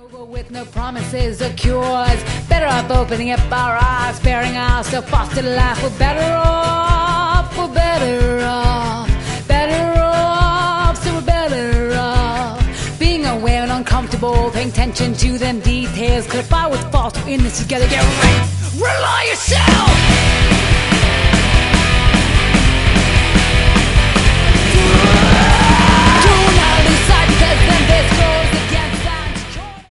Over with no promises or cures. Better off opening up our eyes, sparing us to foster life. We're better off, we're better off, better off, so we're better off. Being aware and uncomfortable, paying attention to them details. Clarify what's false, we're in this together, get right. Rely yourself!